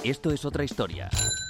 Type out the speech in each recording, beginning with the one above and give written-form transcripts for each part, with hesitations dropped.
Esto es otra historia.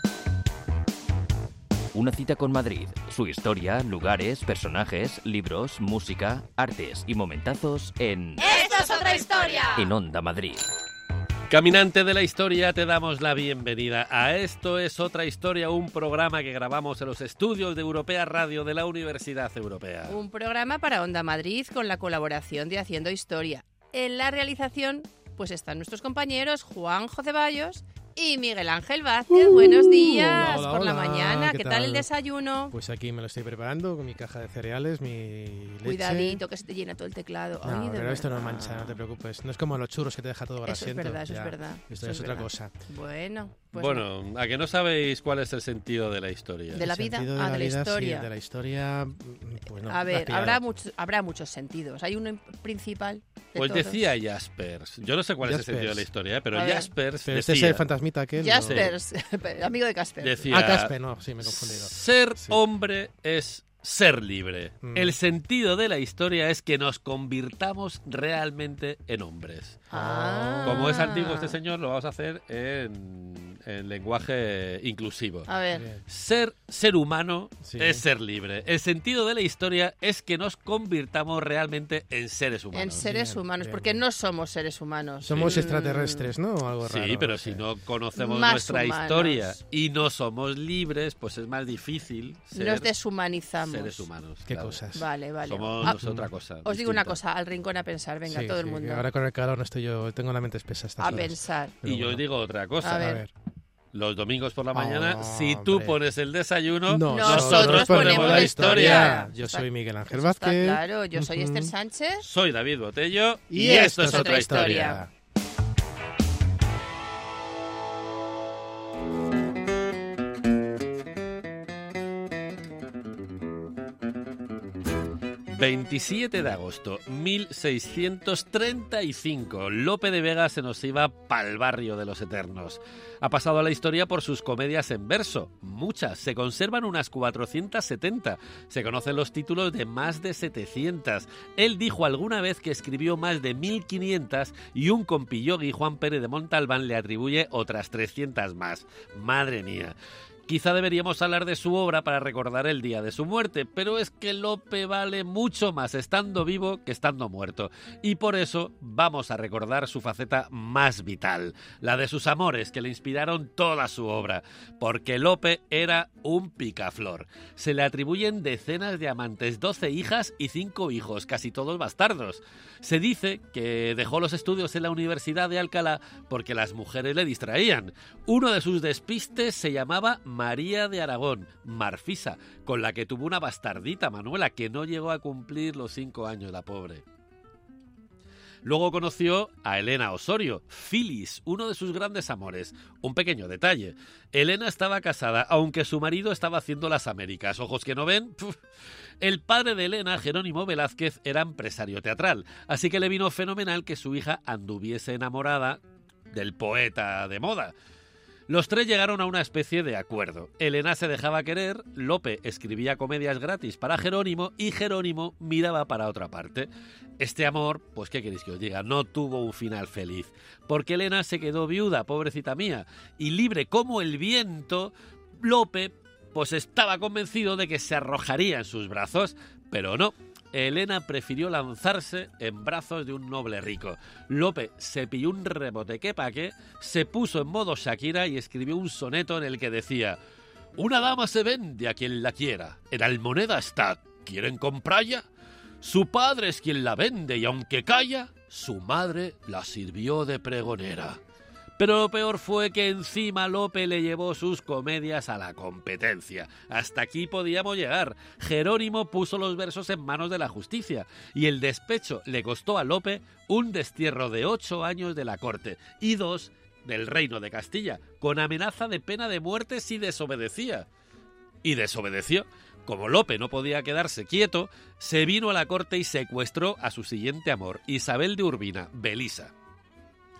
Una cita con Madrid, su historia, lugares, personajes, libros, música, artes y momentazos en... ¡Esto es otra historia! En Onda Madrid. Caminante de la historia, te damos la bienvenida a Esto es otra historia, un programa que grabamos en los estudios de Europea Radio de la Universidad Europea. Un programa para Onda Madrid con la colaboración de Haciendo Historia. En la realización, pues están nuestros compañeros Juanjo Ceballos y Miguel Ángel Vázquez. Buenos días hola, por la hola. mañana. ¿Qué ¿Qué tal tal el desayuno? Pues aquí me lo estoy preparando con mi caja de cereales, mi leche. Cuidadito, que se te llena todo el teclado. No, Ay, de pero esto no verdad. mancha, no te preocupes. No es como los churros que te deja todo grasiento. Eso es Ya, verdad. Esto eso es otra verdad. cosa. Bueno, pues Bueno, ¿a que no sabéis cuál es el sentido de la historia? De la El vida, sentido de la vida, historia. Sí, de la historia, pues no. a ver, la has pillado. habrá muchos sentidos. Hay uno principal de Pues todos. decía Jaspers. Yo no sé cuál es el Jaspers. sentido de la historia, pero A ver. Jaspers Pero este es decía... el fantasmita aquel. Jaspers, amigo de Casper. Decía, Ah, Casper, no, sí, me he confundido. ser Sí. hombre es ser libre. Mm. El sentido de la historia es que nos convirtamos realmente en hombres. Ah. Como es antiguo este señor, lo vamos a hacer en lenguaje inclusivo. A ver. Bien. Ser humano Sí. es ser libre. El sentido de la historia es que nos convirtamos realmente en seres humanos. En seres Bien, humanos, bien, porque bien. no somos seres humanos. Somos Mm. extraterrestres, ¿no? O algo raro. Sí, pero no si sé. no conocemos Más nuestra humanos. historia y no somos libres, pues es más difícil ser Nos deshumanizamos. seres humanos. Qué claro. cosas. Vale, vale. Somos Ah, otra cosa. os digo una distinta. cosa, al rincón a pensar, venga, Sí, todo el sí, mundo. que ahora con el calor no estoy yo, tengo la mente espesa estas A horas. pensar. Pero Y yo bueno. digo otra cosa. A ver. Los domingos por la mañana, Oh, si tú hombre. pones el desayuno, Nosotros ponemos la historia. Yo soy Miguel Ángel Eso está Vázquez. claro, yo soy Ujú. Esther Sánchez. Soy David Botello Y esto es otra historia. ...27 de agosto, 1635... Lope de Vega se nos iba pa'l barrio de los Eternos. Ha pasado a la historia por sus comedias en verso. Muchas, se conservan unas 470. Se conocen los títulos de más de 700. Él dijo alguna vez que escribió más de 1500... y un compillogui, Juan Pérez de Montalbán, le atribuye otras 300 más. ¡Madre mía! Quizá deberíamos hablar de su obra para recordar el día de su muerte, pero es que Lope vale mucho más estando vivo que estando muerto. Y por eso vamos a recordar su faceta más vital, la de sus amores que le inspiraron toda su obra. Porque Lope era un picaflor. Se le atribuyen decenas de amantes, 12 hijas y 5 hijos, casi todos bastardos. Se dice que dejó los estudios en la Universidad de Alcalá porque las mujeres le distraían. Uno de sus despistes se llamaba María de Aragón, Marfisa, con la que tuvo una bastardita, Manuela, que no llegó a cumplir los 5 años, la pobre. Luego conoció a Elena Osorio, Filis, uno de sus grandes amores. Un pequeño detalle. Elena estaba casada, aunque su marido estaba haciendo las Américas. Ojos que no ven. Puf. El padre de Elena, Jerónimo Velázquez, era empresario teatral, así que le vino fenomenal que su hija anduviese enamorada del poeta de moda. Los tres llegaron a una especie de acuerdo. Elena se dejaba querer, Lope escribía comedias gratis para Jerónimo y Jerónimo miraba para otra parte. Este amor, pues qué queréis que os diga, no tuvo un final feliz, porque Elena se quedó viuda, pobrecita mía, y libre como el viento, Lope pues estaba convencido de que se arrojaría en sus brazos, pero no. Elena prefirió lanzarse en brazos de un noble rico. Lope se pilló un rebote que pa' qué, se puso en modo Shakira y escribió un soneto en el que decía: «Una dama se vende a quien la quiera, en Almoneda está, ¿quieren comprarla? Su padre es quien la vende y aunque calla, su madre la sirvió de pregonera». Pero lo peor fue que encima Lope le llevó sus comedias a la competencia. Hasta aquí podíamos llegar. Jerónimo puso los versos en manos de la justicia y el despecho le costó a Lope un destierro de 8 años de la corte y 2 del reino de Castilla, con amenaza de pena de muerte si desobedecía. Y desobedeció. Como Lope no podía quedarse quieto, se vino a la corte y secuestró a su siguiente amor, Isabel de Urbina, Belisa.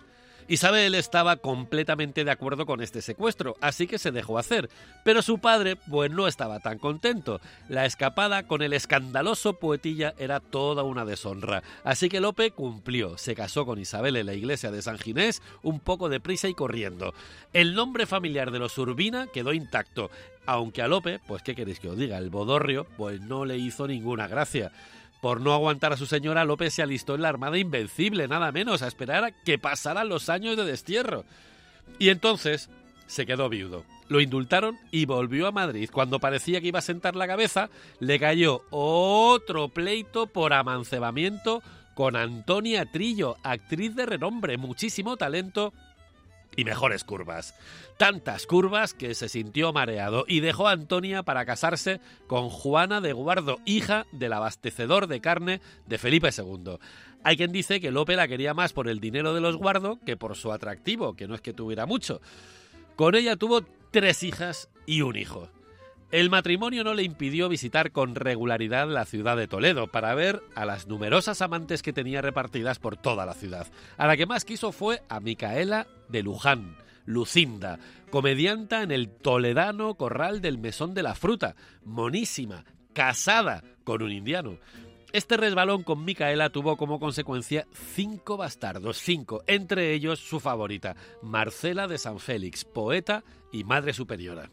Isabel estaba completamente de acuerdo con este secuestro, así que se dejó hacer. Pero su padre, pues no estaba tan contento. La escapada con el escandaloso poetilla era toda una deshonra. Así que Lope cumplió. Se casó con Isabel en la iglesia de San Ginés, un poco deprisa y corriendo. El nombre familiar de los Urbina quedó intacto. Aunque a Lope, pues qué queréis que os diga, el bodorrio, pues no le hizo ninguna gracia. Por no aguantar a su señora, Lope se alistó en la Armada Invencible, nada menos, a esperar a que pasaran los años de destierro. Y entonces se quedó viudo. Lo indultaron y volvió a Madrid. Cuando parecía que iba a sentar la cabeza, le cayó otro pleito por amancebamiento con Antonia Trillo, actriz de renombre, muchísimo talento y mejores curvas. Tantas curvas que se sintió mareado y dejó a Antonia para casarse con Juana de Guardo, hija del abastecedor de carne de Felipe II. Hay quien dice que Lope la quería más por el dinero de los Guardo que por su atractivo, que no es que tuviera mucho. Con ella tuvo 3 hijas y un hijo. El matrimonio no le impidió visitar con regularidad la ciudad de Toledo para ver a las numerosas amantes que tenía repartidas por toda la ciudad. A la que más quiso fue a Micaela de Luján, Lucinda, comedianta en el toledano Corral del Mesón de la Fruta, monísima, casada con un indiano. Este resbalón con Micaela tuvo como consecuencia 5 bastardos, 5, entre ellos su favorita, Marcela de San Félix, poeta y madre superiora.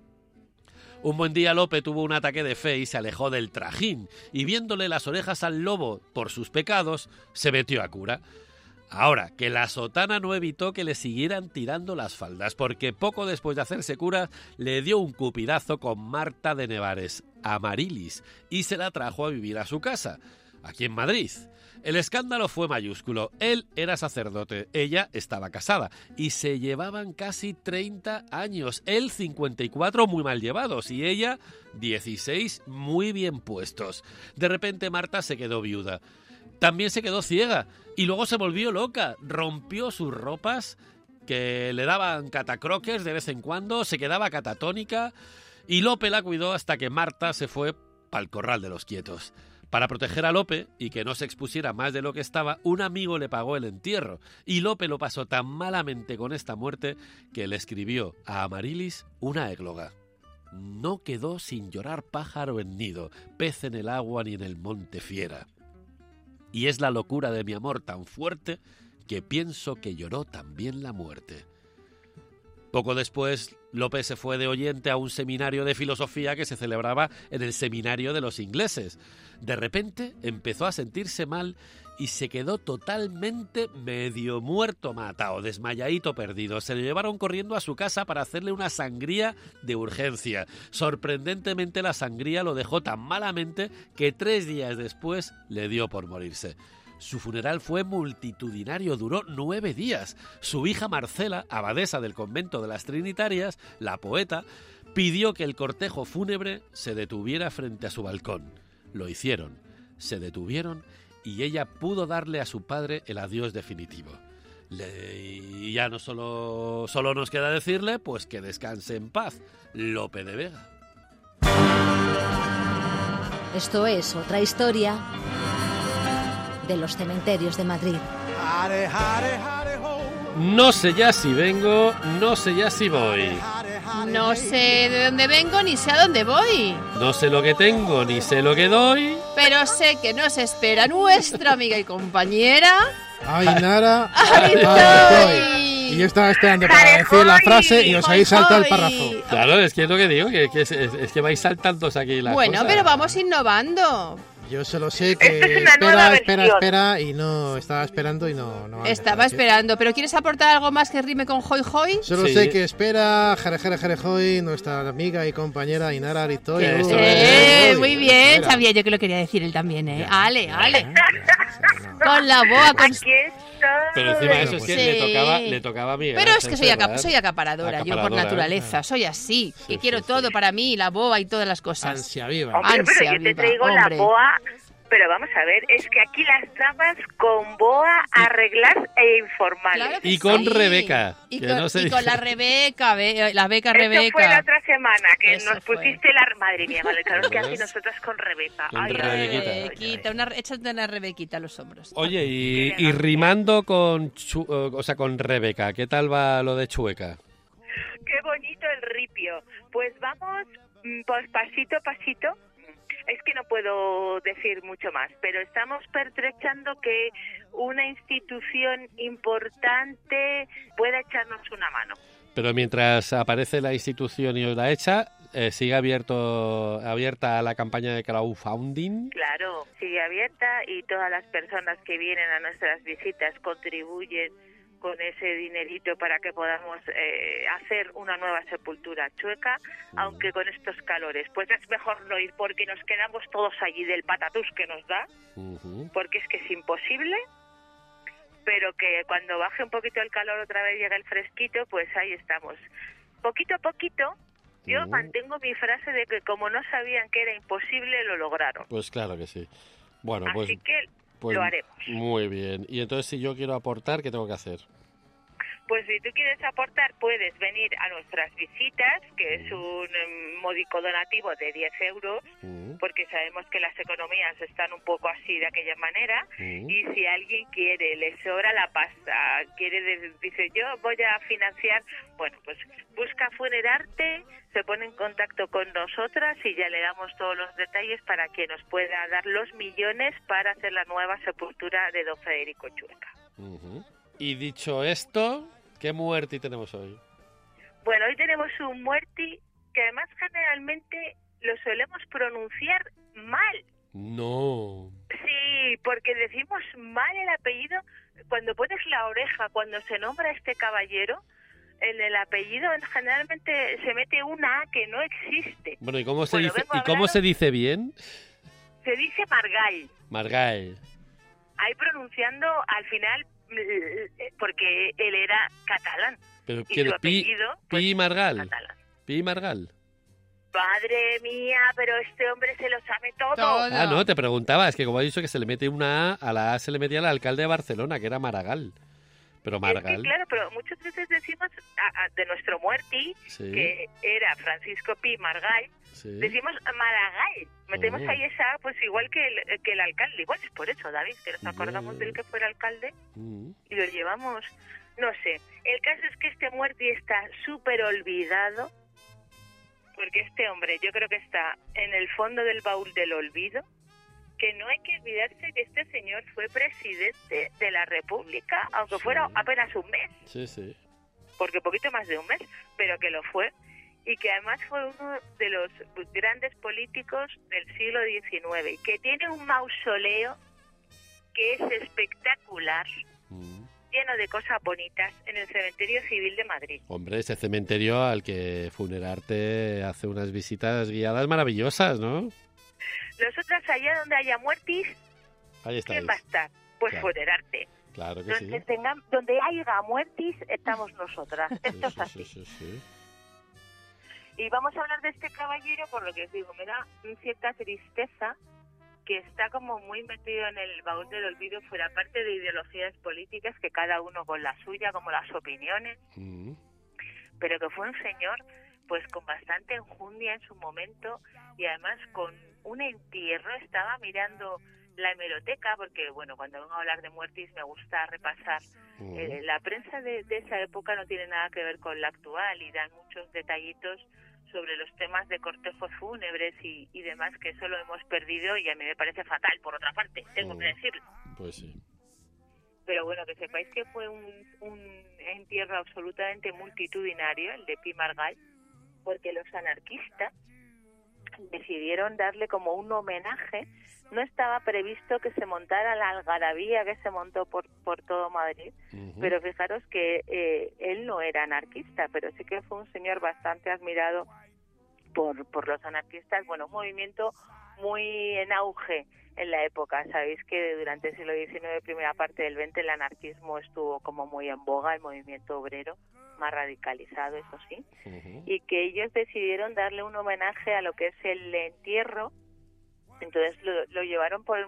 Un buen día Lope tuvo un ataque de fe y se alejó del trajín, y viéndole las orejas al lobo por sus pecados, se metió a cura. Ahora, que la sotana no evitó que le siguieran tirando las faldas, porque poco después de hacerse cura, le dio un cupidazo con Marta de Nevares, Amarilis, y se la trajo a vivir a su casa, aquí en Madrid. El escándalo fue mayúsculo. Él era sacerdote, ella estaba casada, y se llevaban casi 30 años. Él 54 muy mal llevados, y ella 16 muy bien puestos. De repente Marta se quedó viuda. También se quedó ciega, y luego se volvió loca. Rompió sus ropas, que le daban catacroques de vez en cuando, se quedaba catatónica, y Lope la cuidó hasta que Marta se fue pa'l corral de los quietos. Para proteger a Lope y que no se expusiera más de lo que estaba, un amigo le pagó el entierro, y Lope lo pasó tan malamente con esta muerte que le escribió a Amarilis una égloga. No quedó sin llorar pájaro en nido, pez en el agua ni en el monte fiera. Y es la locura de mi amor tan fuerte que pienso que lloró también la muerte. Poco después, Lope se fue de oyente a un seminario de filosofía que se celebraba en el seminario de los ingleses. De repente empezó a sentirse mal y se quedó totalmente medio muerto matado, desmayadito perdido. Se le llevaron corriendo a su casa para hacerle una sangría de urgencia. Sorprendentemente la sangría lo dejó tan malamente que 3 días después le dio por morirse. Su funeral fue multitudinario, duró 9 días. Su hija Marcela, abadesa del convento de las Trinitarias, la poeta, pidió que el cortejo fúnebre se detuviera frente a su balcón. Lo hicieron, se detuvieron y ella pudo darle a su padre el adiós definitivo. Y ya no solo nos queda decirle, pues que descanse en paz, Lope de Vega. Esto es otra historia de los cementerios de Madrid. No sé ya si vengo, no sé ya si voy. No sé de dónde vengo ni sé a dónde voy. No sé lo que tengo ni sé lo que doy. Pero sé que nos espera nuestra amiga y compañera Ainara Ariztoy. Y yo estaba esperando para decir la frase y os habéis saltado el párrafo. Claro, es que es lo que digo, que es que vais saltando aquí las Bueno, cosas. pero vamos innovando. Yo solo sé que Esta es una nueva espera y no estaba esperando y no. Estaba esperando, pero ¿quieres aportar algo más que rime con hoy hoy? Solo Sí. sé que espera jere hoy nuestra amiga y compañera Ainara Ariztoy. Que eso Muy bien, sabía yo que lo quería decir él también, ¿eh? Ale. Con la boa, con... Aquí estoy. Pero encima de eso es que Sí. le tocaba a Miguel. Pero es que Ángel Serrat. soy acaparadora, yo por Acaparadora, naturaleza, soy así, que Sí, quiero sí, todo sí. para mí, la boa y todas las cosas. Ansia viva. Hombre, Ansia pero yo te viva, traigo hombre. la boa pero vamos a ver, es que aquí las damas con boa, arreglar e informar. Claro que Y con sí. Rebeca. Y que con, no se y dice. con la Rebeca, la beca Eso Rebeca. fue la otra semana, que Eso nos fue. pusiste la... Madre mía, vale, claro que aquí ¿Ves? nosotras con Rebeca. Con Ay, Rebequita. Rebequita, échate una Rebequita a los hombros. Oye, y Qué rimando con con Rebeca, ¿qué tal va lo de Chueca? Qué bonito el ripio. Pues vamos, pues pasito a pasito. Es que no puedo decir mucho más, pero estamos pertrechando que una institución importante pueda echarnos una mano. Pero mientras aparece la institución y os la echa, sigue abierta la campaña de crowdfunding. Claro, sigue abierta y todas las personas que vienen a nuestras visitas contribuyen con ese dinerito para que podamos hacer una nueva sepultura chueca, aunque con estos calores. Pues es mejor no ir porque nos quedamos todos allí del patatús que nos da, porque es que es imposible, pero que cuando baje un poquito el calor otra vez llega el fresquito, pues ahí estamos. Poquito a poquito, yo mantengo mi frase de que como no sabían que era imposible, lo lograron. Pues claro que sí. Bueno, Así que lo haremos. Muy bien. Y entonces, si yo quiero aportar, ¿qué tengo que hacer? Pues si tú quieres aportar, puedes venir a nuestras visitas, que es un módico donativo de 10 euros, porque sabemos que las economías están un poco así de aquella manera, y si alguien quiere, le sobra la pasta, dice yo voy a financiar, bueno, pues busca Funerarte, se pone en contacto con nosotras y ya le damos todos los detalles para que nos pueda dar los millones para hacer la nueva sepultura de don Federico Chueca. Y dicho esto, ¿qué muerte tenemos hoy? Bueno, hoy tenemos un muerti que además generalmente lo solemos pronunciar mal. No. Sí, porque decimos mal el apellido. Cuando pones la oreja, cuando se nombra a este caballero, en el apellido generalmente se mete una A que no existe. Bueno, ¿y cómo se dice? vengo a ¿Y cómo hablaros- se dice bien? Se dice Margall. Margall. Ahí pronunciando al final, porque él era catalán. Pero Y ¿quién su es? apellido, pues, Pi Margall. catalán. Pi Margall. Madre mía, pero este hombre se lo sabe todo. Todo. Ah, no, te preguntaba, es que como he dicho que se le mete una A la A se le metía al alcalde de Barcelona, que era Maragall. Pero Es que, Margall. claro, pero muchas veces decimos de nuestro muerti, Sí. que era Francisco Pi Margall, Sí. decimos Maragall. Metemos Oh. ahí esa, pues igual que el alcalde. Igual es por eso, David, que nos acordamos del que fuera alcalde y lo llevamos, no sé. El caso es que este muerti está súper olvidado, porque este hombre yo creo que está en el fondo del baúl del olvido, que no hay que olvidarse que este señor fue presidente de la República, aunque fuera apenas un mes, Sí, sí. porque poquito más de un mes, pero que lo fue, y que además fue uno de los grandes políticos del siglo XIX, y que tiene un mausoleo que es espectacular, lleno de cosas bonitas, en el Cementerio Civil de Madrid. Hombre, ese cementerio al que Funerarte hace unas visitas guiadas maravillosas, ¿no? Nosotras allá donde haya muertis, Ahí estáis. ¿quién va a estar? Pues Claro. Funerarte. Claro que sí. Donde haya muertis, estamos nosotras. Sí, Esto es sí, así. sí, sí, sí. Y vamos a hablar de este caballero, por lo que os digo, me da cierta tristeza que está como muy metido en el baúl del olvido, fuera parte de ideologías políticas, que cada uno con la suya, como las opiniones, pero que fue un señor pues con bastante enjundia en su momento, y además con un entierro. Estaba mirando la hemeroteca, porque bueno, cuando vengo a hablar de muertis me gusta repasar. La prensa de esa época no tiene nada que ver con la actual, y dan muchos detallitos sobre los temas de cortejos fúnebres y demás, que eso lo hemos perdido, y a mí me parece fatal, por otra parte, tengo que decirlo. Pues sí. Pero bueno, que sepáis que fue un entierro absolutamente multitudinario, el de Pi Margall, porque los anarquistas decidieron darle como un homenaje. No estaba previsto que se montara la algarabía que se montó por todo Madrid, pero fijaros que él no era anarquista, pero sí que fue un señor bastante admirado por los anarquistas. Bueno, un movimiento muy en auge en la época. Sabéis que durante el siglo XIX, primera parte del XX, el anarquismo estuvo como muy en boga, el movimiento obrero, más radicalizado, eso sí, y que ellos decidieron darle un homenaje a lo que es el entierro. Entonces lo llevaron por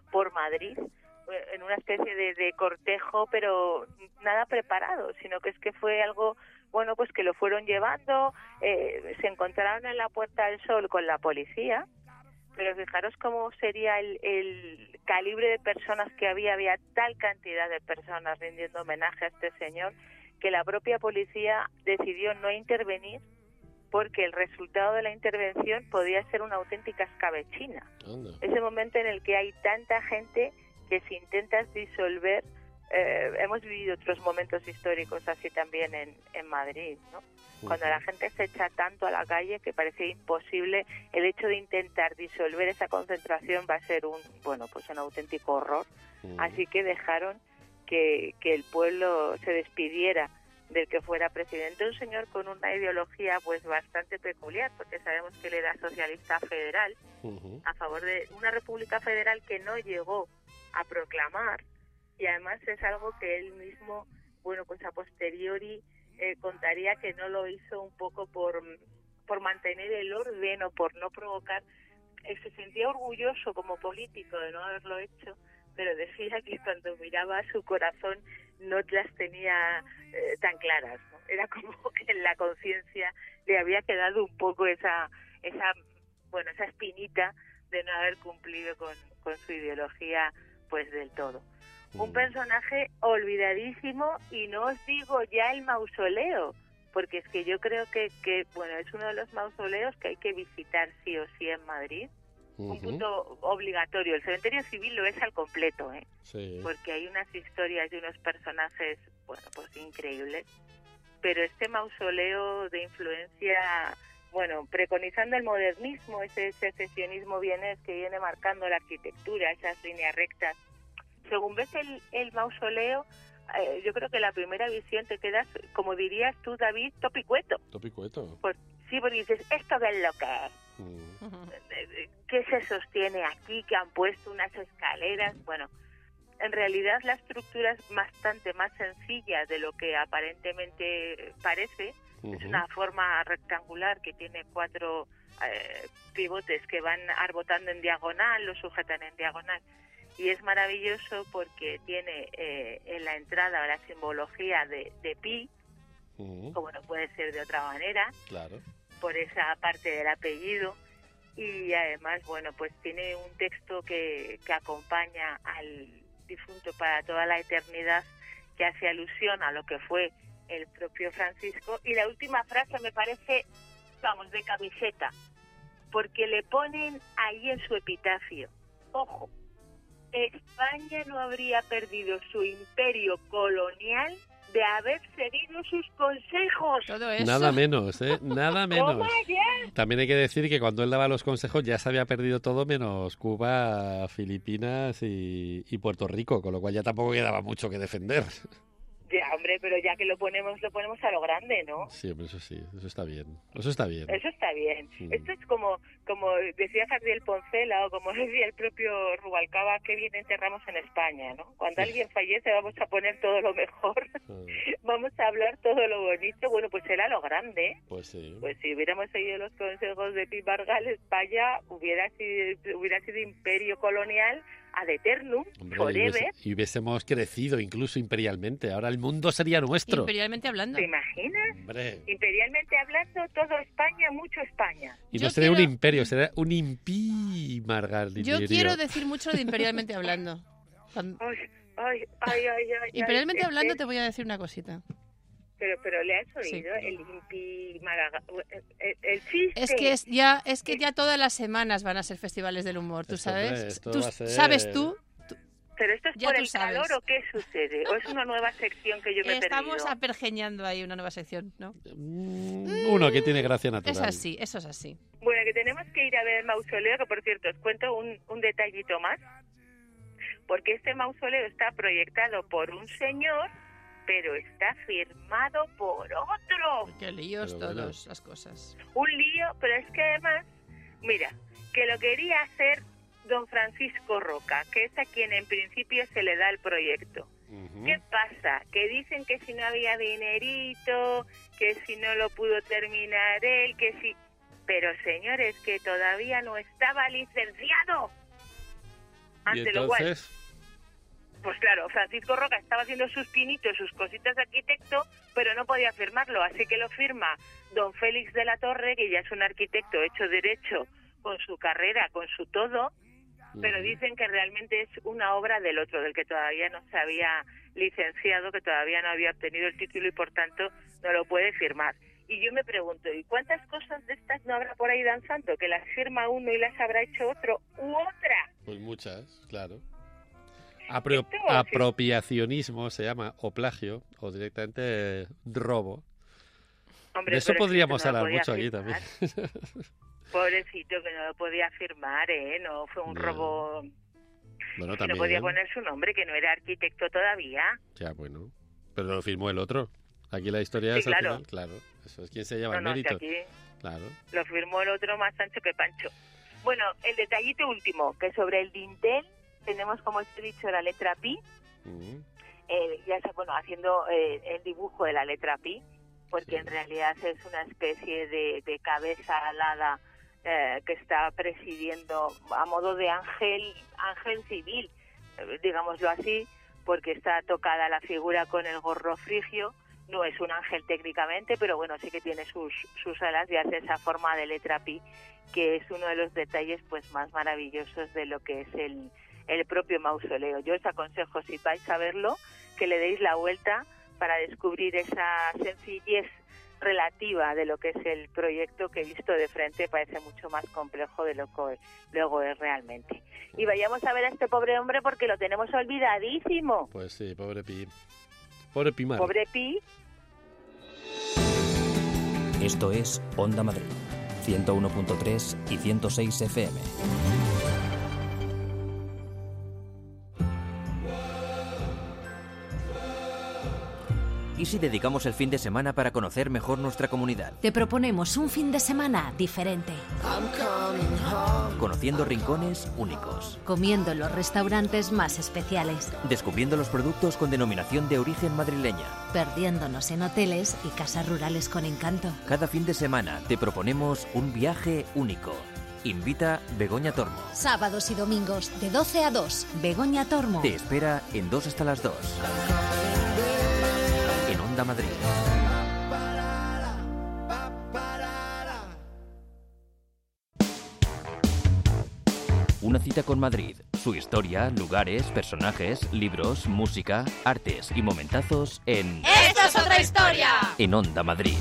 por Madrid en una especie de cortejo, pero nada preparado, sino que es que fue algo, bueno, pues que lo fueron llevando, se encontraron en la Puerta del Sol con la policía, pero fijaros cómo sería el calibre de personas que había tal cantidad de personas rindiendo homenaje a este señor, que la propia policía decidió no intervenir, porque el resultado de la intervención podía ser una auténtica escabechina. Ese momento en el que hay tanta gente que si intentas disolver, hemos vivido otros momentos históricos así también en Madrid, ¿no? Cuando la gente se echa tanto a la calle que parecía imposible, el hecho de intentar disolver esa concentración va a ser un auténtico horror. Así que dejaron que el pueblo se despidiera del que fuera presidente, un señor con una ideología pues bastante peculiar, porque sabemos que él era socialista federal, a favor de una república federal que no llegó a proclamar, y además es algo que él mismo, bueno, pues a posteriori contaría que no lo hizo un poco por mantener el orden o por no provocar. Se sentía orgulloso como político de no haberlo hecho, pero decía que cuando miraba su corazón no las tenía tan claras, ¿no? Era como que en la conciencia le había quedado un poco esa espinita de no haber cumplido con su ideología pues del todo. Un personaje olvidadísimo, y no os digo ya el mausoleo, porque es que yo creo que es uno de los mausoleos que hay que visitar sí o sí en Madrid. Un punto obligatorio. El cementerio civil lo es al completo, sí, porque hay unas historias de unos personajes, bueno, pues increíbles. Pero este mausoleo de influencia, bueno, preconizando el modernismo, ese secesionismo vienés que viene marcando la arquitectura, esas líneas rectas. Según ves el mausoleo, yo creo que la primera visión te quedas, como dirías tú, David, topicueto. ¿Topicueto? Sí, porque dices, ¿esto qué es lo que es? ¿Qué se sostiene aquí? Que han puesto unas escaleras. Bueno, en realidad la estructura es bastante más sencilla de lo que aparentemente parece. Es una forma rectangular que tiene 4 pivotes que van arbotando en diagonal, lo sujetan en diagonal. Y es maravilloso porque tiene en la entrada la simbología de Pi, como no puede ser de otra manera, claro, por esa parte del apellido. Y además, bueno, pues tiene un texto que acompaña al difunto para toda la eternidad, que hace alusión a lo que fue el propio Francisco. Y la última frase me parece, vamos, de camiseta, porque le ponen ahí en su epitafio, ojo, España no habría perdido su imperio colonial de haber seguido sus consejos. Todo eso. Nada menos, nada menos. ¡Toma ya! También hay que decir que cuando él daba los consejos ya se había perdido todo menos Cuba, Filipinas y Puerto Rico, con lo cual ya tampoco quedaba mucho que defender. Ya, hombre, pero ya que lo ponemos a lo grande, ¿no? Sí, hombre, eso está bien. Eso está bien. Eso está bien. Esto es como decía Jardiel Poncela o como decía el propio Rubalcaba, que bien enterramos en España, ¿no? Cuando alguien fallece vamos a poner todo lo mejor, vamos a hablar todo lo bonito. Bueno, pues era lo grande. Pues sí. Pues si hubiéramos seguido los consejos de Pi Bargal, España hubiera sido imperio colonial ad eternum, hombre, forever. Y hubiésemos crecido incluso imperialmente. Ahora el mundo sería nuestro. Imperialmente hablando. ¿Te imaginas? Hombre. Imperialmente hablando, todo España, mucho España. Y no sería un imperio, sería un impi margardinerio. Yo quiero decir mucho de imperialmente hablando. Ay. Imperialmente hablando te voy a decir una cosita. Pero le has oído el impi el chiste. Es que ya todas las semanas van a ser festivales del humor, tú sabes. ¿Sabes tú? ¿Pero esto es ya por tú el sabes. calor o qué sucede? ¿O es una nueva sección que yo me he perdido? Estamos apergeñando ahí una nueva sección, ¿no? Uno que tiene gracia natural. Es así, eso es así. Bueno, que tenemos que ir a ver el mausoleo, que por cierto, os cuento un detallito más, porque este mausoleo está proyectado por un señor, pero está firmado por otro. Qué líos todos las cosas. Un lío, pero es que además, mira, que lo quería hacer don Francisco Roca, que es a quien en principio se le da el proyecto. ¿Qué pasa? Que dicen que si no había dinerito, que si no lo pudo terminar él, que si... Pero señores, que todavía no estaba licenciado. Ante lo cual, entonces? pues claro, Francisco Roca estaba haciendo sus pinitos, sus cositas de arquitecto, pero no podía firmarlo, así que lo firma don Félix de la Torre, que ya es un arquitecto hecho derecho, con su carrera, con su todo, pero dicen que realmente es una obra del otro, del que todavía no se había licenciado, que todavía no había obtenido el título y por tanto no lo puede firmar. Y yo me pregunto, ¿y cuántas cosas de estas no habrá por ahí danzando? Que las firma uno y las habrá hecho otro u otra. Pues muchas, claro. Esto, Apropiacionismo se llama, o plagio, o directamente robo. Hombre, De eso pero es que podríamos no lo hablar podía mucho aquí firmar. también. Pobrecito, que no lo podía firmar, no fue un No. robo, Bueno, que también. no podía poner su nombre, que no era arquitecto todavía. Ya, bueno. Pero lo firmó el otro. Aquí la historia Sí, es al claro. final, claro. Eso es quien se lleva No, el no, si mérito. aquí Claro. lo firmó el otro más ancho que Pancho. Bueno, el detallito último, que sobre el dintel tenemos, como te he dicho, la letra Pi, Mm. ya está, bueno, haciendo el dibujo de la letra Pi, porque Sí. en realidad es una especie de cabeza alada que está presidiendo a modo de ángel civil, digámoslo así, porque está tocada la figura con el gorro frigio. No es un ángel técnicamente, pero bueno, sí que tiene sus alas y hace esa forma de letra Pi, que es uno de los detalles pues más maravillosos de lo que es el propio mausoleo. Yo os aconsejo, si vais a verlo, que le deis la vuelta para descubrir esa sencillez relativa de lo que es el proyecto, que visto de frente parece mucho más complejo de lo que luego es realmente. Y vayamos a ver a este pobre hombre porque lo tenemos olvidadísimo. Pues sí, pobre Pi. Pobre Pimar. Pobre Pi. Esto es Onda Madrid, 101.3 y 106 FM. ¿Y si dedicamos el fin de semana para conocer mejor nuestra comunidad? Te proponemos un fin de semana diferente, Conociendo rincones únicos, comiendo en los restaurantes más especiales, descubriendo los productos con denominación de origen madrileña. perdiéndonos en hoteles y casas rurales con encanto. Cada fin de semana te proponemos un viaje único. Invita Begoña Tormo. Sábados y domingos de 12 a 2, Begoña Tormo. Te espera en 2 hasta las 2. En Onda Madrid. Una cita con Madrid, su historia, lugares, personajes, libros, música, artes y momentazos en ¡Esto es otra historia! En Onda Madrid.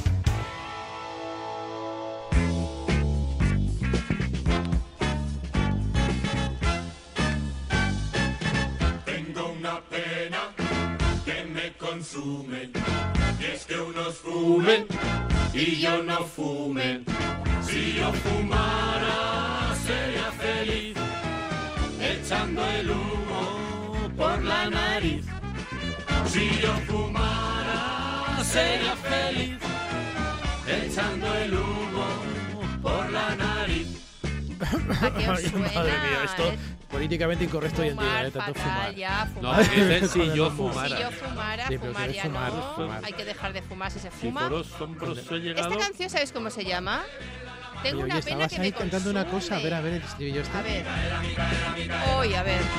Tengo una pena que me consume, y es que unos fumen y yo no fume. Si yo fumara sería feliz, echando el humo por la nariz. Si yo fumara sería feliz, echando el humo por la nariz. ¿A qué os Ay, suena? madre mía, esto políticamente incorrecto hoy en día, Fumar, tanto fatal, fumar. ya, No, fumar. dicen si yo Si fumara. Si yo fumara, Sí, pero fumar que ya fumar, no. fumar. Hay que dejar de fumar si se Si fuma. por hombros he Esta llegado... canción, ¿sabéis cómo se llama? Tengo Oye, una oye, pena estabas que ahí me cantando una consume. cosa, a ver el estribillo este. A ver. Hoy, a ver.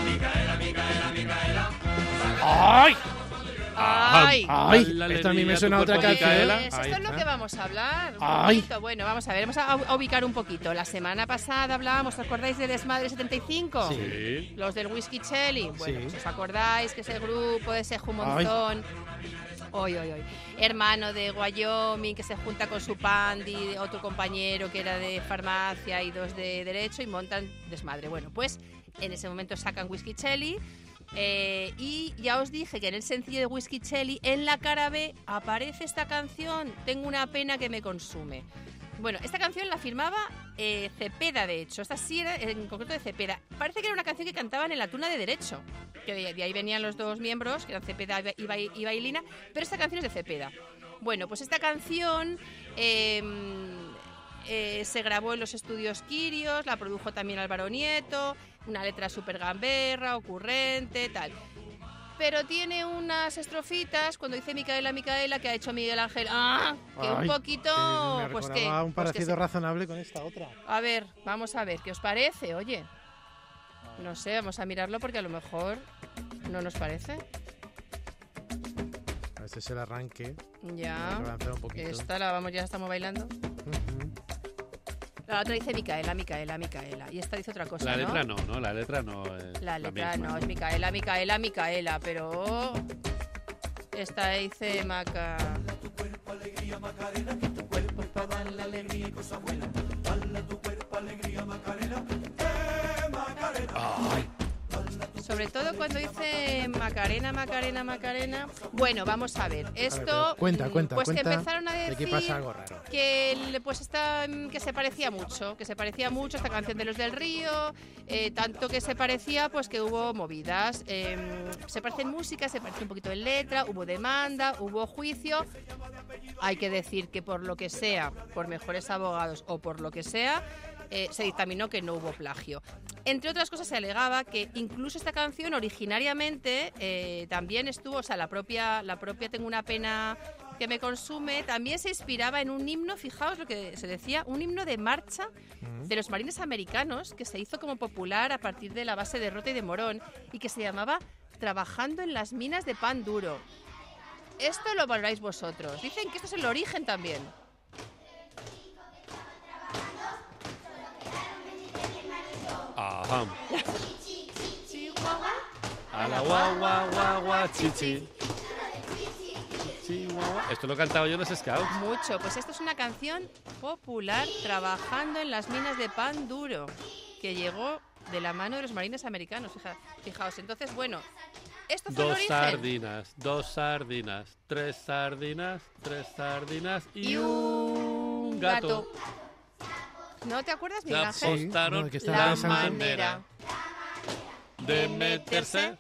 ¡Ay! ¡Ay! ¡Ay! Esto a mí me suena a otra tu cuerpo, canción. Micaela. Pues esto es lo que vamos a hablar. Un Ay. poquito. Bueno, vamos a ver, vamos a ubicar un poquito. La semana pasada hablábamos, ¿os acordáis de Desmadre 75? Sí. Los del Whisky Chelly. Bueno, Sí. pues os acordáis que ese grupo, ese Jumontón. Hoy. Hermano de Wyoming que se junta con su pandi, otro compañero que era de farmacia y dos de derecho y montan desmadre. Bueno, pues en ese momento sacan Whisky Chelly. Y ya os dije que en el sencillo de Whisky Chelly, en la cara B, aparece esta canción, Tengo una pena que me consume. Bueno, esta canción la firmaba Cepeda, de hecho. Esta sí era en concreto de Cepeda. Parece que era una canción que cantaban en la Tuna de Derecho. Que de ahí venían los dos miembros, que eran Cepeda y Bailina. Pero esta canción es de Cepeda. Bueno, pues esta canción se grabó en los estudios Quirios, la produjo también Álvaro Nieto. Una letra súper gamberra, ocurrente, tal. Pero tiene unas estrofitas, cuando dice Micaela, que ha hecho Miguel Ángel, que un Ay, poquito... me pues recordaba un pues parecido razonable con esta otra. A ver, vamos a ver, ¿qué os parece? Oye. No sé, vamos a mirarlo porque a lo mejor no nos parece. Este es el arranque. Ya. Voy a avanzar un poquito. Esta ya estamos bailando. La otra dice Micaela. Y esta dice otra cosa, La ¿no? letra no, la letra no es La letra misma. no, es Micaela, pero esta dice Maca. Tu cuerpo alegría Macarena, tu cuerpo para dar la alegría y cosa buena. Dale tu cuerpo alegría Macarena, Macarena. Ay. Sobre todo cuando dice Macarena. Bueno, vamos a ver. Esto. Cuenta. Pues que empezaron a decir Aquí pasa algo raro. que que se parecía mucho esta canción de Los del Río, tanto que se parecía, pues que hubo movidas. Se parece en música, se parece un poquito en letra, hubo demanda, hubo juicio. Hay que decir que por lo que sea, por mejores abogados o por lo que sea, se dictaminó que no hubo plagio. Entre otras cosas, se alegaba que incluso esta canción originariamente también estuvo, o sea, la propia Tengo una pena que me consume, también se inspiraba en un himno, fijaos lo que se decía, un himno de marcha de los marines americanos que se hizo como popular a partir de la base de Rota y de Morón y que se llamaba Trabajando en las minas de pan duro. Esto lo valoráis vosotros. Dicen que esto es el origen también. Ajá. A la guagua, chichi. Chihuahua. Esto lo cantaba yo en los Scouts. Mucho, pues esto es una canción popular, Trabajando en las minas de pan duro, que llegó de la mano de los marines americanos. Fijaos, entonces, bueno, esto fue el origen. Dos sardinas, tres sardinas y un gato. ¿No te acuerdas, Se Miguel Ángel? apostaron La la manera de meterse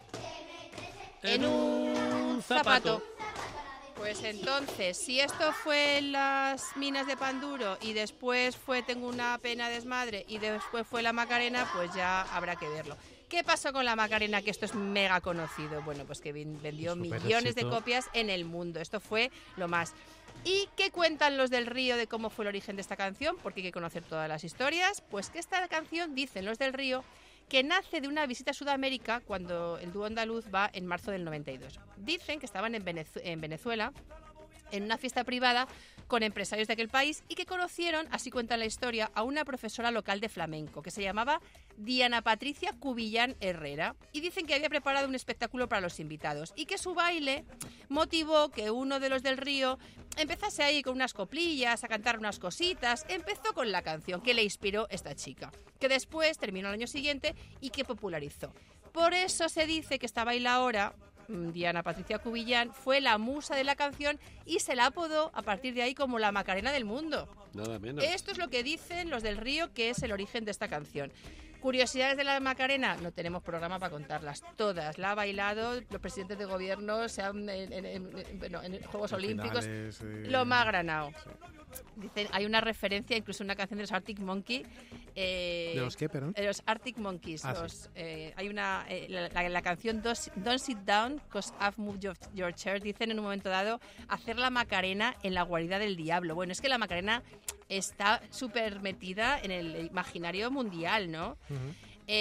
en un zapato. Pues entonces, si esto fue las minas de pan duro y después fue Tengo una pena desmadre y después fue la Macarena, pues ya habrá que verlo. ¿Qué pasó con la Macarena? Que esto es mega conocido. Bueno, pues que vendió millones de copias en el mundo. Esto fue lo más. ¿Y qué cuentan Los del Río de cómo fue el origen de esta canción? Porque hay que conocer todas las historias. Pues que esta canción, dicen Los del Río, que nace de una visita a Sudamérica cuando el dúo andaluz va en marzo del 92. Dicen que estaban en Venezuela en una fiesta privada con empresarios de aquel país y que conocieron, así cuenta la historia, a una profesora local de flamenco que se llamaba Diana Patricia Cubillán Herrera, y dicen que había preparado un espectáculo para los invitados y que su baile motivó que uno de Los del Río empezase ahí con unas coplillas, a cantar unas cositas. Empezó con la canción que le inspiró esta chica, que después terminó el año siguiente y que popularizó. Por eso se dice que esta bailaora, Diana Patricia Cubillán, fue la musa de la canción y se la apodó a partir de ahí como la Macarena del mundo. Nada menos. Esto es lo que dicen Los del Río, que es el origen de esta canción. Curiosidades de la Macarena, no tenemos programa para contarlas todas. La ha bailado los presidentes de gobierno, sean en Juegos Olímpicos, lo más granado. Sí. Dicen, hay una referencia, incluso una canción de los Arctic Monkeys. ¿De los qué, perdón? De los Arctic Monkeys. Sí. Hay una la canción Don't Sit Down, 'cause I've moved your chair. Dicen en un momento dado hacer la Macarena en la guarida del diablo. Bueno, es que la Macarena está súper metida en el imaginario mundial, ¿no? Uh-huh.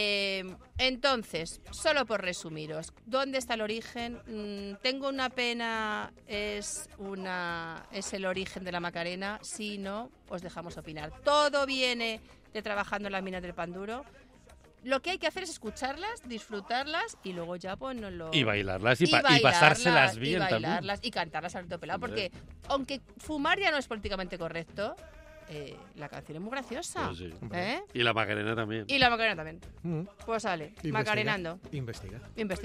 Entonces, solo por resumiros, ¿dónde está el origen? Tengo una pena, es el origen de la Macarena. Si no, os dejamos opinar. Todo viene de Trabajando en las minas del pan duro. Lo que hay que hacer es escucharlas, disfrutarlas y luego ya pues no lo... Y bailarlas y pasárselas bien y bailarlas, también. Y cantarlas al pelado, porque aunque fumar ya no es políticamente correcto, la canción es muy graciosa. Pues sí. Y la Macarena también. Pues sale, Macarenando. Investiga.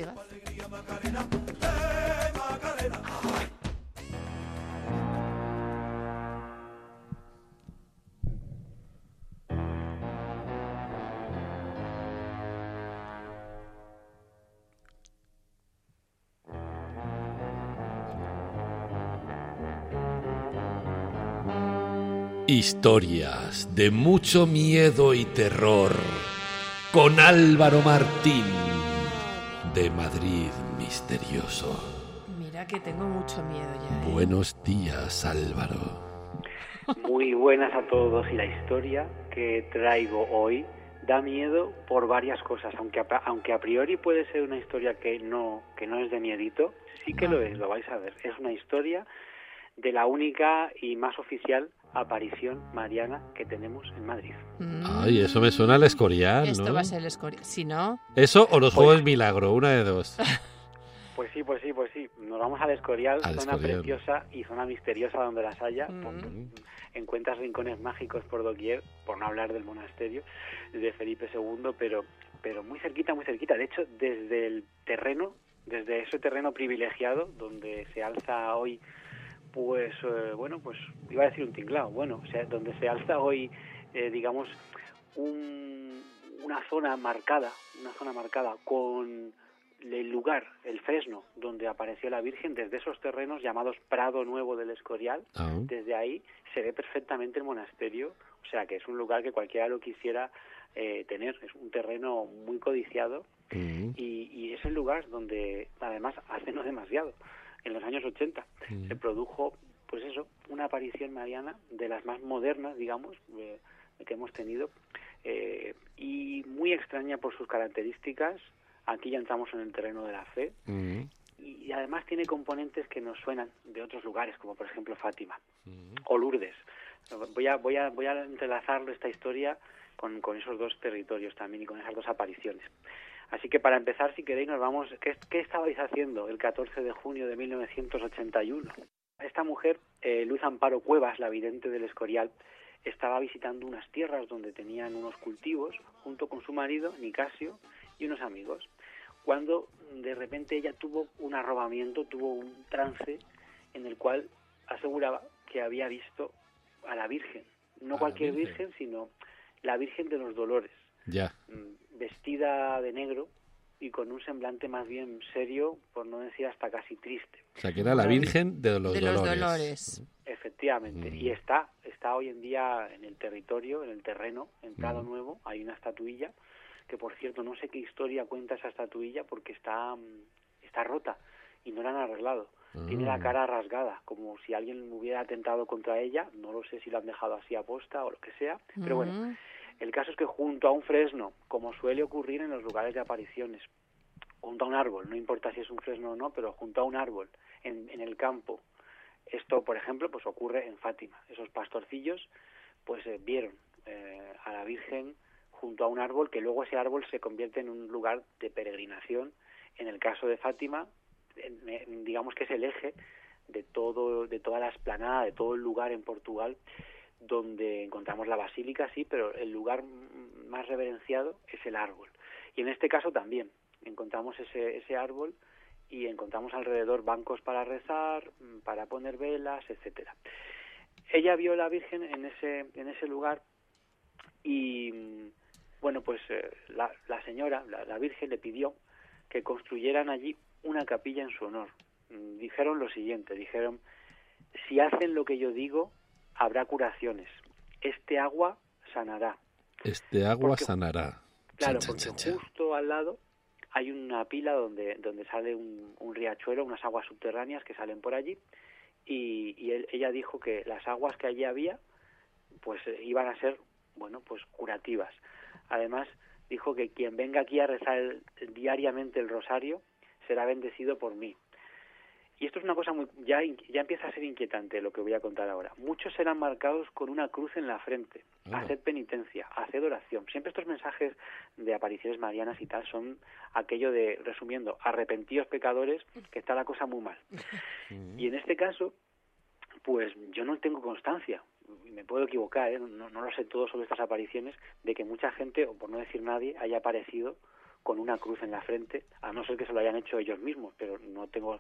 Historias de mucho miedo y terror con Álvaro Martín de Madrid Misterioso. Mira que tengo mucho miedo ya. Buenos días, Álvaro. Muy buenas a todos, y la historia que traigo hoy da miedo por varias cosas, aunque a priori puede ser una historia que no es de miedito, sí que lo es, lo vais a ver. Es una historia de la única y más oficial aparición mariana que tenemos en Madrid. Ay, eso me suena al Escorial, ¿no? Esto va a ser el Escorial, si no... Eso o los Juegos Milagro, una de dos. Pues sí. Nos vamos al Escorial, zona preciosa y zona misteriosa donde las haya. Encuentras rincones mágicos por doquier, por no hablar del monasterio de Felipe II, pero muy cerquita. De hecho, desde ese terreno privilegiado donde se alza hoy, pues iba a decir un tinglao, donde se alza hoy, digamos, una zona marcada con el lugar, el fresno donde apareció la Virgen, desde esos terrenos llamados Prado Nuevo del Escorial, desde ahí se ve perfectamente el monasterio, o sea que es un lugar que cualquiera lo quisiera tener, es un terreno muy codiciado y es el lugar donde además hace no demasiado, en los años 80, se produjo pues eso, una aparición mariana de las más modernas, digamos, que hemos tenido, y muy extraña por sus características. Aquí ya entramos en el terreno de la fe y además tiene componentes que nos suenan de otros lugares, como por ejemplo Fátima o Lourdes. Voy a entrelazarlo esta historia con esos dos territorios también y con esas dos apariciones. Así que para empezar, si queréis, nos vamos. ¿Qué estabais haciendo el 14 de junio de 1981? Esta mujer, Luz Amparo Cuevas, la vidente del Escorial, estaba visitando unas tierras donde tenían unos cultivos junto con su marido, Nicasio, y unos amigos, cuando de repente ella tuvo un arrobamiento, tuvo un trance en el cual aseguraba que había visto a la Virgen, no cualquier Virgen, sino la Virgen de los Dolores, vestida de negro y con un semblante más bien serio, por no decir hasta casi triste. O sea, que era la Virgen de los Dolores. Efectivamente, y está hoy en día en el territorio, en el terreno, en Prado Nuevo, hay una estatuilla, que por cierto no sé qué historia cuenta esa estatuilla porque está rota y no la han arreglado. Tiene la cara rasgada, como si alguien hubiera atentado contra ella, no lo sé si lo han dejado así aposta o lo que sea, pero bueno, el caso es que junto a un fresno, como suele ocurrir en los lugares de apariciones, junto a un árbol, no importa si es un fresno o no, pero junto a un árbol, en el campo, esto por ejemplo pues ocurre en Fátima, esos pastorcillos pues vieron a la Virgen junto a un árbol, que luego ese árbol se convierte en un lugar de peregrinación. En el caso de Fátima, digamos que es el eje de toda la explanada, de todo el lugar en Portugal donde encontramos la basílica, sí, pero el lugar más reverenciado es el árbol. Y en este caso también encontramos ese árbol y encontramos alrededor bancos para rezar, para poner velas, etcétera. Ella vio a la Virgen en ese lugar y bueno, pues la señora, la Virgen, le pidió que construyeran allí una capilla en su honor. Dijeron lo siguiente, si hacen lo que yo digo, habrá curaciones. Este agua sanará. Sanará. Claro, porque justo al lado hay una pila donde sale un riachuelo, unas aguas subterráneas que salen por allí, y ella dijo que las aguas que allí había pues iban a ser, bueno, pues curativas. Además, dijo que quien venga aquí a rezar diariamente el rosario será bendecido por mí. Y esto es una cosa ya empieza a ser inquietante lo que voy a contar ahora. Muchos serán marcados con una cruz en la frente. Haced penitencia, haced oración. Siempre estos mensajes de apariciones marianas y tal son aquello de, resumiendo, arrepentíos pecadores, que está la cosa muy mal. Y en este caso, pues yo no tengo constancia, me puedo equivocar, no lo sé todo sobre estas apariciones, de que mucha gente, o por no decir nadie, haya aparecido con una cruz en la frente, a no ser que se lo hayan hecho ellos mismos, pero no tengo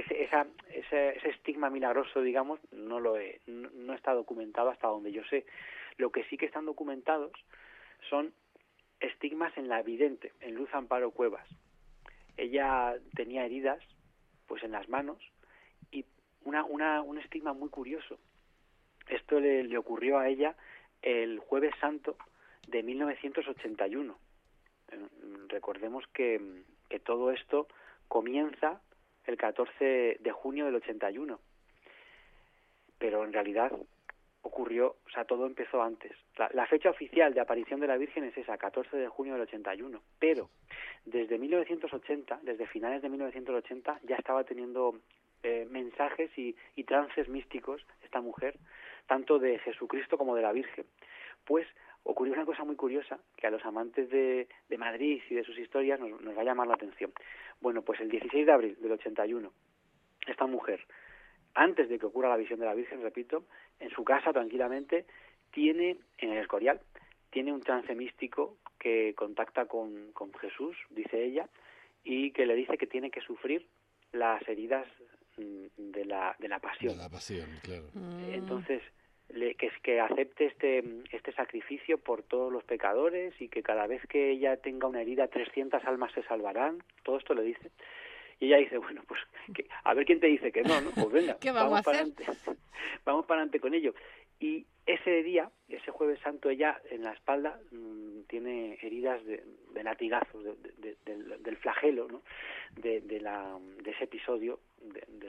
ese estigma milagroso, digamos, no está documentado hasta donde yo sé. Lo que sí que están documentados son estigmas en la vidente, en Luz Amparo Cuevas. Ella tenía heridas pues en las manos y un estigma muy curioso. Esto le ocurrió a ella el Jueves Santo de 1981. Recordemos que todo esto comienza el 14 de junio del 81, pero en realidad ocurrió, o sea, todo empezó antes. La fecha oficial de aparición de la Virgen es esa, 14 de junio del 81, pero desde 1980, desde finales de 1980, ya estaba teniendo mensajes y trances místicos esta mujer, tanto de Jesucristo como de la Virgen. Pues ocurrió una cosa muy curiosa que a los amantes de Madrid y de sus historias nos va a llamar la atención. Bueno, pues el 16 de abril del 81, esta mujer, antes de que ocurra la visión de la Virgen, repito, en su casa tranquilamente, tiene, en el Escorial, tiene un trance místico que contacta con Jesús, dice ella, y que le dice que tiene que sufrir las heridas de la pasión. De la pasión, claro. Entonces, que acepte este sacrificio por todos los pecadores y que cada vez que ella tenga una herida 300 almas se salvarán, todo esto le dice. Y ella dice, bueno, pues a ver quién te dice que no, ¿no? Pues venga, ¿Qué vamos a hacer? Vamos para adelante con ello. Y ese día, ese Jueves Santo, ella en la espalda tiene heridas de latigazos, del flagelo, ¿no? De ese episodio de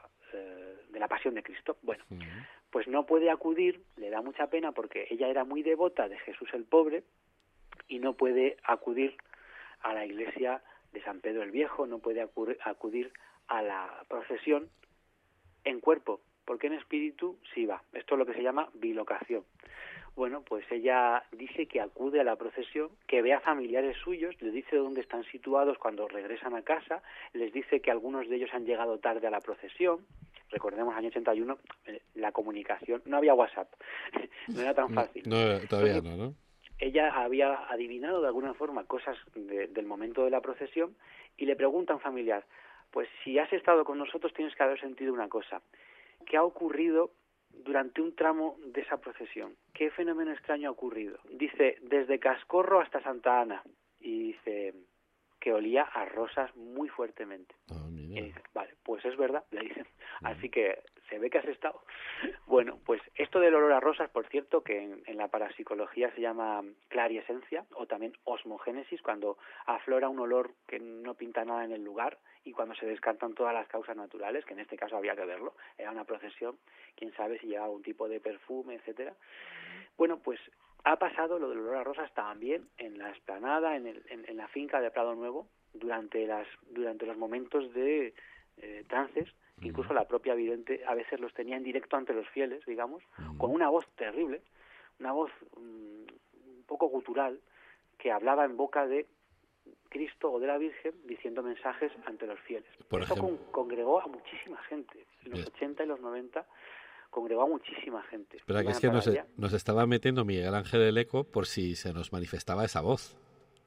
la pasión de Cristo. Bueno, pues no puede acudir, le da mucha pena porque ella era muy devota de Jesús el Pobre y no puede acudir a la iglesia de San Pedro el Viejo, no puede acudir a la procesión en cuerpo, porque en espíritu sí va. Esto es lo que se llama bilocación. Bueno, pues ella dice que acude a la procesión, que ve a familiares suyos, les dice dónde están situados cuando regresan a casa, les dice que algunos de ellos han llegado tarde a la procesión. Recordemos, año 81, la comunicación, no había WhatsApp, no era tan fácil. No, todavía no. Ella había adivinado de alguna forma cosas del momento de la procesión y le pregunta a un familiar, pues si has estado con nosotros tienes que haber sentido una cosa. ¿Qué ha ocurrido durante un tramo de esa procesión? ¿Qué fenómeno extraño ha ocurrido? Dice, desde Cascorro hasta Santa Ana. Y dice que olía a rosas muy fuertemente. Y dice, vale, pues es verdad, le dicen. Así que se ve que has estado. Bueno, pues esto del olor a rosas, por cierto, que en la parapsicología se llama clariesencia o también osmogénesis, cuando aflora un olor que no pinta nada en el lugar y cuando se descartan todas las causas naturales, que en este caso había que verlo, era una procesión, quién sabe si llevaba un tipo de perfume, etcétera. Bueno, pues ha pasado lo del olor a rosas también en la explanada, en la finca de Prado Nuevo, durante los momentos de trances, que incluso la propia vidente a veces los tenía en directo ante los fieles, digamos, con una voz terrible, una voz un poco gutural, que hablaba en boca de Cristo o de la Virgen diciendo mensajes ante los fieles. Eso congregó a muchísima gente. En los 80 y los 90 congregó a muchísima gente. Espera, que es que nos estaba metiendo Miguel Ángel el eco por si se nos manifestaba esa voz.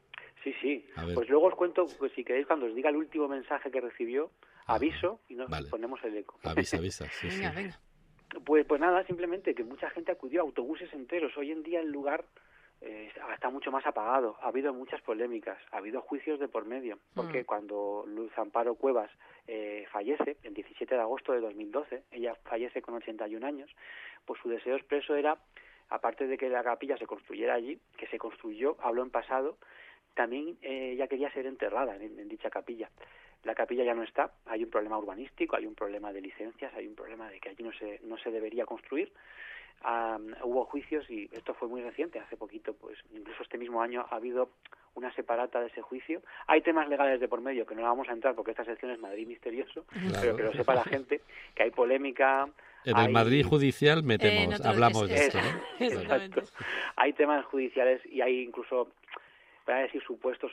Sí. Pues luego os cuento, pues si queréis, cuando os diga el último mensaje que recibió, aviso y nos ponemos el eco. Avisa, sí. Venga. Pues nada, simplemente que mucha gente acudió, autobuses enteros. Hoy en día el lugar está mucho más apagado. Ha habido muchas polémicas, ha habido juicios de por medio, porque cuando Luz Amparo Cuevas fallece, el 17 de agosto de 2012, ella fallece con 81 años, pues su deseo expreso era, aparte de que la capilla se construyera allí, que se construyó, habló en pasado, también ella quería ser enterrada en dicha capilla. La capilla ya no está, hay un problema urbanístico, hay un problema de licencias, hay un problema de que allí no se debería construir. Hubo juicios y esto fue muy reciente, hace poquito, pues incluso este mismo año ha habido una separata de ese juicio. Hay temas legales de por medio que no vamos a entrar porque esta sección es Madrid misterioso, pero que lo sepa la gente, que hay polémica. En el Madrid judicial hablamos de esto, ¿no? Exacto. Hay temas judiciales y hay incluso, para decir supuesto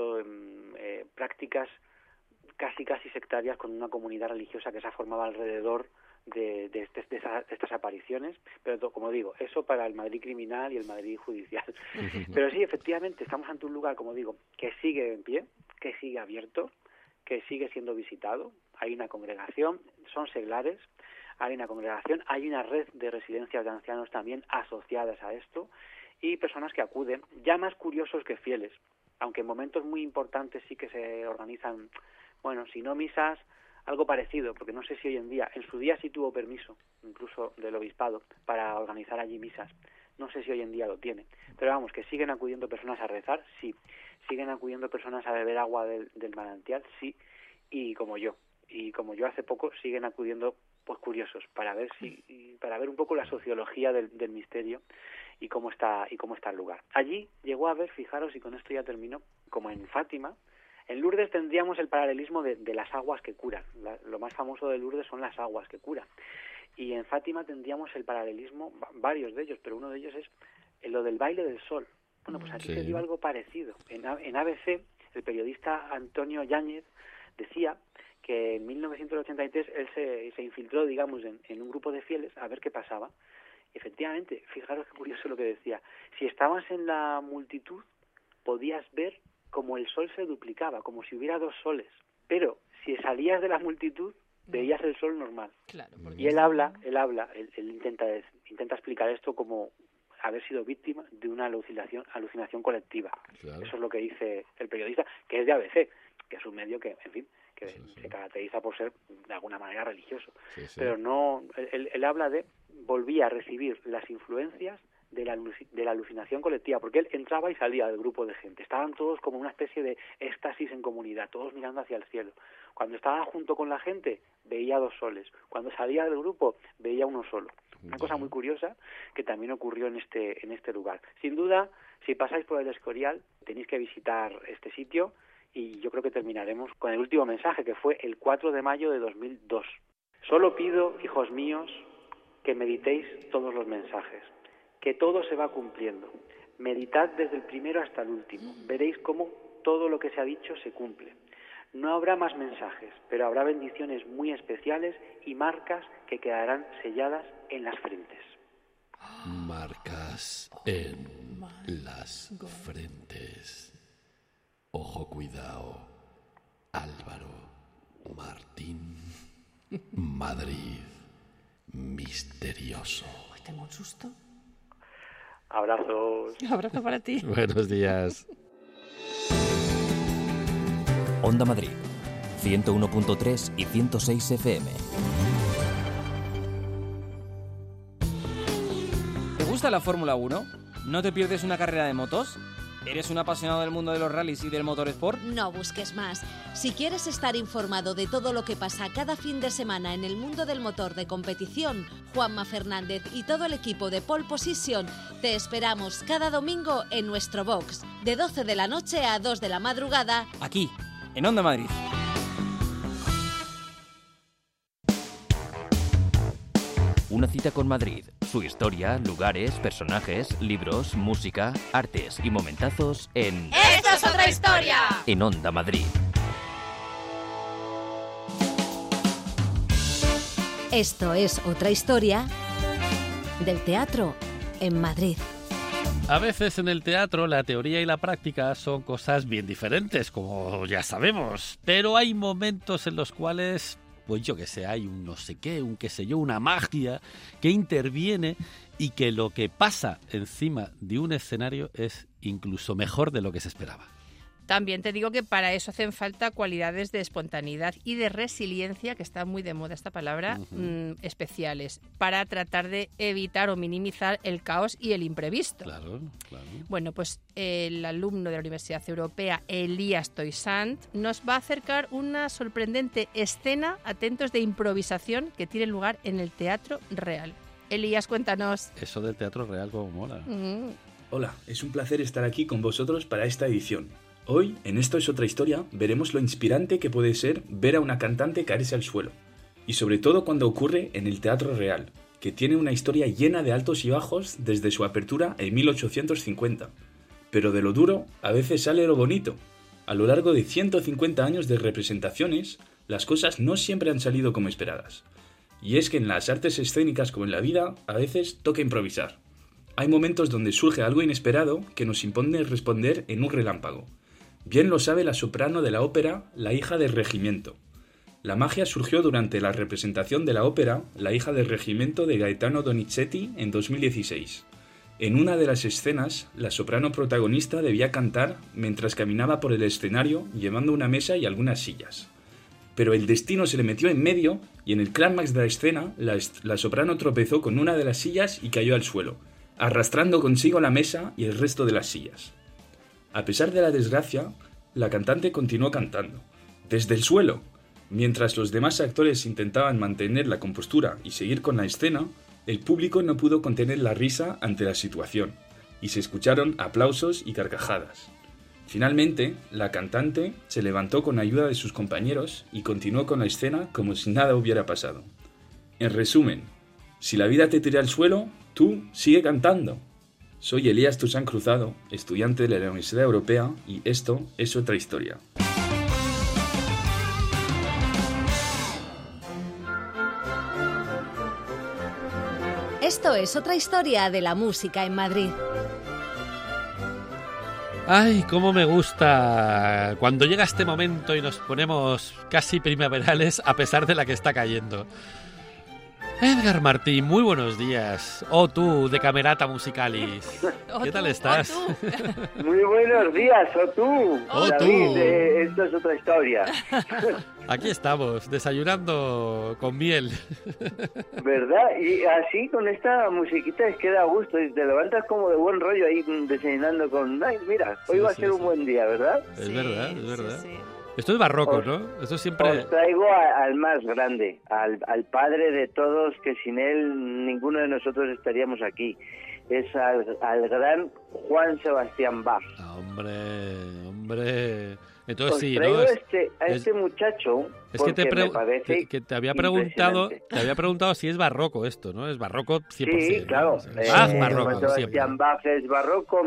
prácticas casi sectarias con una comunidad religiosa que se ha formado alrededor de estas apariciones, pero como digo, eso para el Madrid criminal y el Madrid judicial. Pero sí, efectivamente, estamos ante un lugar, como digo, que sigue en pie, que sigue abierto, que sigue siendo visitado. Hay una congregación, son seglares, hay una congregación, hay una red de residencias de ancianos también asociadas a esto y personas que acuden, ya más curiosos que fieles, aunque en momentos muy importantes sí que se organizan, bueno, si no misas, algo parecido, porque no sé si hoy en día, en su día sí tuvo permiso, incluso del obispado, para organizar allí misas. No sé si hoy en día lo tiene. Pero vamos, que siguen acudiendo personas a rezar, sí. Siguen acudiendo personas a beber agua del manantial, sí. Y como yo hace poco, siguen acudiendo pues curiosos para ver un poco la sociología del misterio y cómo está el lugar. Allí llegó a haber, fijaros, y con esto ya termino, como en Fátima. En Lourdes tendríamos el paralelismo de las aguas que curan. Lo más famoso de Lourdes son las aguas que curan. Y en Fátima tendríamos el paralelismo, varios de ellos, pero uno de ellos es lo del baile del sol. Bueno, pues aquí se dio algo parecido. En ABC, el periodista Antonio Yáñez decía que en 1983 él se infiltró, digamos, en un grupo de fieles a ver qué pasaba. Y efectivamente, fijaros qué curioso lo que decía. Si estabas en la multitud, podías ver como el sol se duplicaba, como si hubiera dos soles. Pero si salías de la multitud, veías el sol normal. Claro, y él intenta explicar esto como haber sido víctima de una alucinación colectiva. Claro. Eso es lo que dice el periodista, que es de ABC, que es un medio que, en fin, que se caracteriza por ser de alguna manera religioso. Sí. Pero no, él habla de, volvía a recibir las influencias de la alucinación colectiva, porque él entraba y salía del grupo de gente. Estaban todos como una especie de éxtasis en comunidad, todos mirando hacia el cielo. Cuando estaba junto con la gente, veía dos soles. Cuando salía del grupo, veía uno solo. Una cosa muy curiosa que también ocurrió en este lugar. Sin duda, si pasáis por el Escorial, tenéis que visitar este sitio, y yo creo que terminaremos con el último mensaje, que fue el 4 de mayo de 2002. Solo pido, hijos míos, que meditéis todos los mensajes, que todo se va cumpliendo. Meditad desde el primero hasta el último. Veréis cómo todo lo que se ha dicho se cumple. No habrá más mensajes, pero habrá bendiciones muy especiales y marcas que quedarán selladas en las frentes. Marcas en las frentes. Ojo, cuidado. Álvaro Martín, Madrid, misterioso. ¿Tengo un susto? Abrazos. Abrazo para ti. Buenos días. Onda Madrid, 101.3 y 106 FM. ¿Te gusta la Fórmula 1? ¿No te pierdes una carrera de motos? ¿Eres un apasionado del mundo de los rallies y del motorsport? No busques más. Si quieres estar informado de todo lo que pasa cada fin de semana en el mundo del motor de competición, Juanma Fernández y todo el equipo de Pole Position te esperamos cada domingo en nuestro box, de 12 de la noche a 2 de la madrugada, aquí, en Onda Madrid. Una cita con Madrid, su historia, lugares, personajes, libros, música, artes y momentazos en... ¡Esto es otra historia! En Onda Madrid. Esto es otra historia del teatro en Madrid. A veces en el teatro la teoría y la práctica son cosas bien diferentes, como ya sabemos, pero hay momentos en los cuales, pues yo que sé, hay un no sé qué, un qué sé yo, una magia que interviene y que lo que pasa encima de un escenario es incluso mejor de lo que se esperaba. También te digo que para eso hacen falta cualidades de espontaneidad y de resiliencia, que está muy de moda esta palabra, especiales, para tratar de evitar o minimizar el caos y el imprevisto. Claro, claro. Bueno, pues el alumno de la Universidad Europea, Elías Toysant, nos va a acercar una sorprendente escena, atentos, de improvisación que tiene lugar en el Teatro Real. Elías, cuéntanos. Eso del Teatro Real como mola. Hola, es un placer estar aquí con vosotros para esta edición. Hoy, en Esto es otra historia, veremos lo inspirante que puede ser ver a una cantante caerse al suelo. Y sobre todo cuando ocurre en el Teatro Real, que tiene una historia llena de altos y bajos desde su apertura en 1850. Pero de lo duro, a veces sale lo bonito. A lo largo de 150 años de representaciones, las cosas no siempre han salido como esperadas. Y es que en las artes escénicas como en la vida, a veces toca improvisar. Hay momentos donde surge algo inesperado que nos impone responder en un relámpago. Bien lo sabe la soprano de la ópera La hija del regimiento. La magia surgió durante la representación de la ópera La hija del regimiento de Gaetano Donizetti en 2016. En una de las escenas, la soprano protagonista debía cantar mientras caminaba por el escenario llevando una mesa y algunas sillas. Pero el destino se le metió en medio y en el clímax de la escena, la soprano tropezó con una de las sillas y cayó al suelo, arrastrando consigo la mesa y el resto de las sillas. A pesar de la desgracia, la cantante continuó cantando, desde el suelo, Mientras los demás actores intentaban mantener la compostura y seguir con la escena, el público no pudo contener la risa ante la situación, y se escucharon aplausos y carcajadas. Finalmente, la cantante se levantó con ayuda de sus compañeros y continuó con la escena como si nada hubiera pasado. En resumen, si la vida te tira al suelo, tú sigue cantando. Soy Elías Toussaint Cruzado, estudiante de la Universidad Europea, y esto es otra historia. Esto es otra historia de la música en Madrid. Ay, cómo me gusta cuando llega este momento y nos ponemos casi primaverales a pesar de la que está cayendo. Edgar Martín, muy buenos días. Oh, tú, de Camerata Musicalis. ¿Qué tal estás? Muy buenos días, tú. David, esto es otra historia. Aquí estamos, desayunando con miel. ¿Verdad? Y así, con esta musiquita, es que da gusto. Y te levantas como de buen rollo ahí desayunando con... Ay, mira, hoy va a ser un buen día, ¿verdad? Es verdad, es verdad. Sí. Esto es barroco, ¿no? Esto siempre... Os traigo al más grande, al padre de todos, que sin él ninguno de nosotros estaríamos aquí. Es al gran Juan Sebastián Bach. Hombre... Entonces os sí, traigo ¿no? este muchacho, es que me parece que te había preguntado si es barroco esto, ¿no? Es barroco 100%. Sí, claro. Bach, barroco, Juan Sebastián Bach es barroco,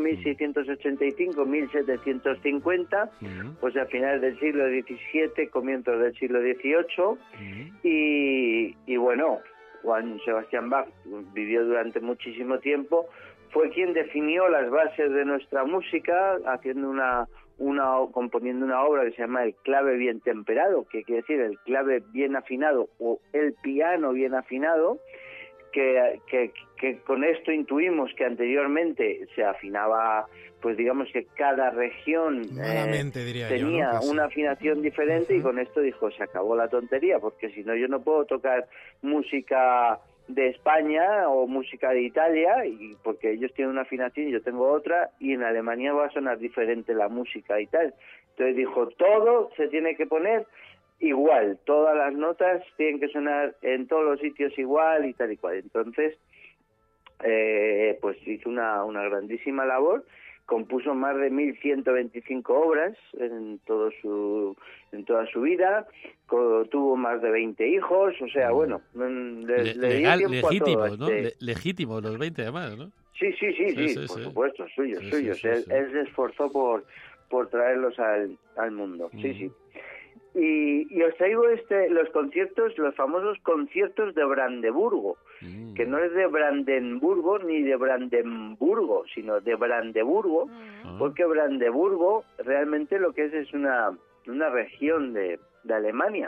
1685-1750, pues a finales del siglo XVII, comienzos del siglo XVIII, y bueno, Juan Sebastián Bach vivió durante muchísimo tiempo, fue quien definió las bases de nuestra música, haciendo componiendo una obra que se llama El clave bien temperado, que quiere decir el clave bien afinado o el piano bien afinado, que con esto intuimos que anteriormente se afinaba, pues digamos que cada región tenía una afinación diferente, y con esto dijo, se acabó la tontería, porque si no yo no puedo tocar música de España o música de Italia, y porque ellos tienen una afinación y yo tengo otra, y en Alemania va a sonar diferente la música y tal. Entonces dijo, todo se tiene que poner igual, todas las notas tienen que sonar en todos los sitios igual y tal y cual. Entonces pues hizo una grandísima labor, compuso más de 1125 obras en toda su vida, tuvo más de 20 hijos, o sea, bueno, le dio tiempo legítimo, a todo, ¿no? Legítimo, los 20 además, ¿no? Sí, por supuesto, suyos. Él se esforzó por traerlos al mundo, sí. Y os traigo los conciertos, los famosos conciertos de Brandeburgo, que no es de Brandenburgo ni de Brandenburgo, sino de Brandeburgo, porque Brandeburgo realmente lo que es una región de Alemania.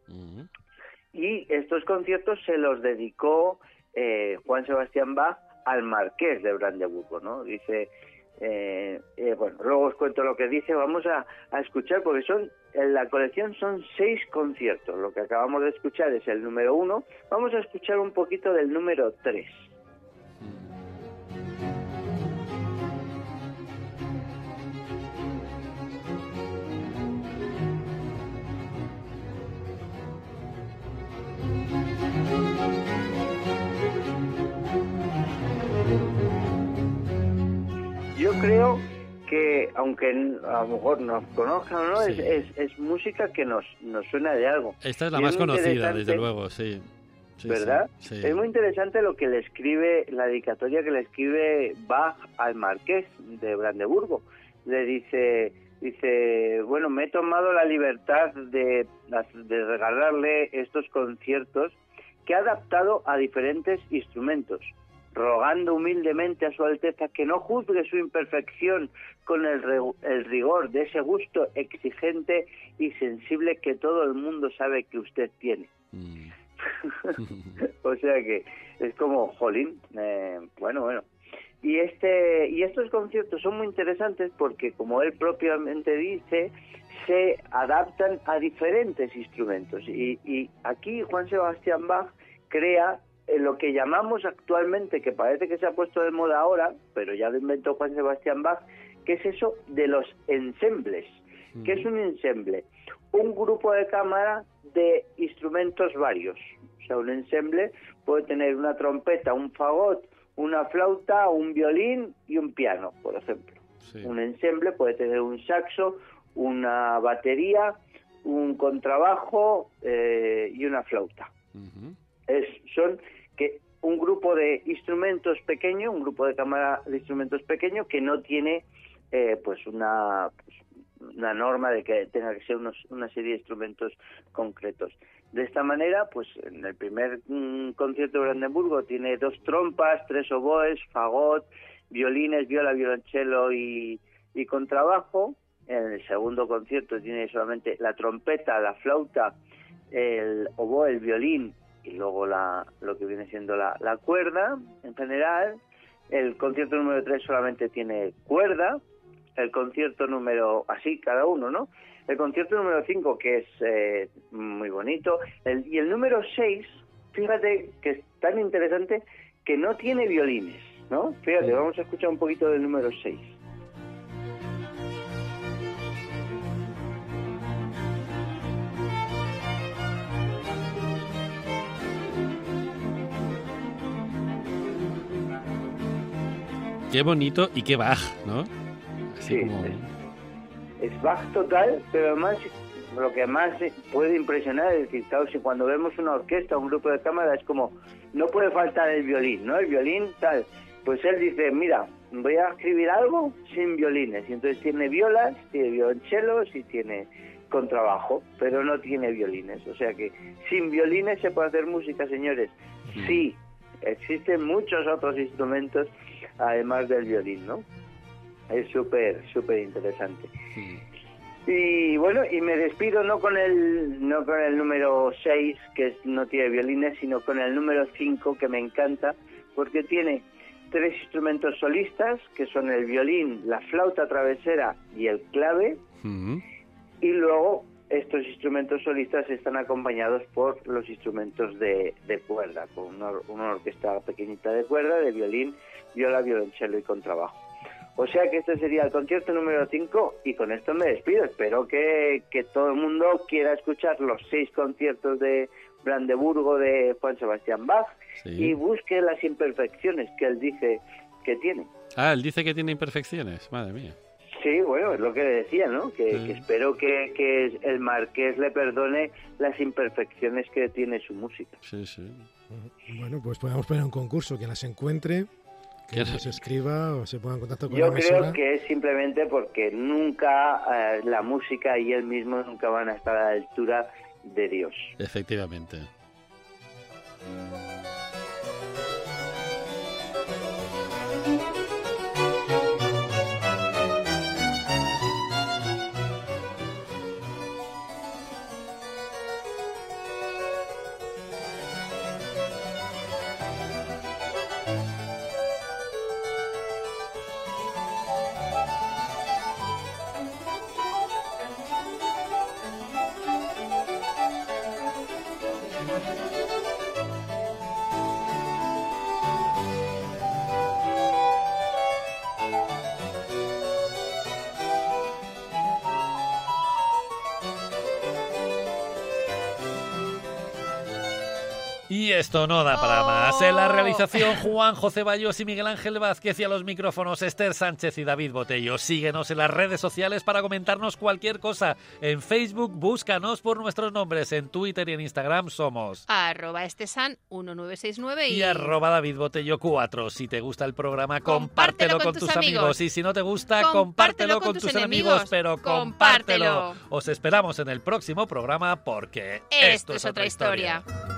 Y estos conciertos se los dedicó Juan Sebastián Bach al marqués de Brandeburgo, ¿no? Dice... bueno, luego os cuento lo que dice. Vamos a escuchar, porque en la colección son 6 conciertos. Lo que acabamos de escuchar es el número 1. Vamos a escuchar un poquito del número 3. Yo creo que, aunque a lo mejor nos conozcan o no, es música que nos suena de algo. Esta es la más conocida, desde luego, sí. ¿Verdad? Sí. Es muy interesante lo que le escribe, la dedicatoria que le escribe Bach al marqués de Brandeburgo. Le dice, bueno, me he tomado la libertad de regalarle estos conciertos que ha adaptado a diferentes instrumentos, rogando humildemente a su Alteza que no juzgue su imperfección con el rigor de ese gusto exigente y sensible que todo el mundo sabe que usted tiene. O sea que es como, jolín, bueno. Y estos conciertos son muy interesantes porque, como él propiamente dice, se adaptan a diferentes instrumentos. Y aquí Juan Sebastián Bach crea lo que llamamos actualmente, que parece que se ha puesto de moda ahora, pero ya lo inventó Juan Sebastián Bach, que es eso de los ensembles. ¿Qué es un ensemble? un grupo de cámara de instrumentos varios. O sea, un ensemble puede tener una trompeta, un fagot, una flauta, un violín y un piano, por ejemplo. Sí. Un ensemble puede tener un saxo, una batería, un contrabajo y una flauta. Uh-huh. Son que un grupo de instrumentos pequeño, un grupo de cámara de instrumentos pequeño que no tiene una norma de que tenga que ser una serie de instrumentos concretos. De esta manera, pues en el primer concierto de Brandenburgo tiene 2 trompas, 3 oboes, fagot, violines, viola, violonchelo y contrabajo. En el segundo concierto tiene solamente la trompeta, la flauta, el oboe, el violín y luego lo que viene siendo la cuerda en general. El concierto número 3 solamente tiene cuerda. El concierto número... así, cada uno, ¿no? El concierto número 5, que es muy bonito. Y el número 6, fíjate que es tan interesante que no tiene violines, ¿no? Fíjate, vamos a escuchar un poquito del número 6. Qué bonito y qué Bach, ¿no? Así sí, como... es Bach total, pero además lo que más puede impresionar es que, claro, si cuando vemos una orquesta o un grupo de cámara es como, no puede faltar el violín, ¿no? El violín tal, pues él dice, mira, voy a escribir algo sin violines, y entonces tiene violas, tiene violonchelos y tiene contrabajo, pero no tiene violines, o sea que sin violines se puede hacer música, señores. Sí, existen muchos otros instrumentos además del violín, ¿no? Es súper interesante. Sí. Y bueno, y me despido no con el número 6, que no tiene violines, sino con el número 5, que me encanta, porque tiene 3 instrumentos solistas, que son el violín, la flauta travesera y el clave, y luego estos instrumentos solistas están acompañados por los instrumentos de cuerda, con una orquesta pequeñita de cuerda, de violín, viola, violonchelo y contrabajo. O sea que este sería el concierto número 5 y con esto me despido. Espero que todo el mundo quiera escuchar los 6 conciertos de Brandenburgo de Juan Sebastián Bach y busque las imperfecciones que él dice que tiene. Ah, él dice que tiene imperfecciones, madre mía. Sí, bueno, es lo que decía, ¿no? Que espero que el Marqués le perdone las imperfecciones que tiene su música. Sí, sí. Bueno, pues podemos poner un concurso, quien las encuentre, que nos escriba o se ponga en contacto con la emisora. Yo creo que es simplemente porque nunca la música y él mismo nunca van a estar a la altura de Dios. Efectivamente. Y esto no da para más. En la realización, Juanjo Ceballos y Miguel Ángel Vázquez, y a los micrófonos, Esther Sánchez y David Botello. Síguenos en las redes sociales para comentarnos cualquier cosa. En Facebook, búscanos por nuestros nombres. En Twitter y en Instagram somos @estesan1969 y @DavidBotello4. Si te gusta el programa, compártelo con tus amigos. Y si no te gusta, compártelo con tus enemigos. Pero compártelo. Os esperamos en el próximo programa porque esto es otra historia.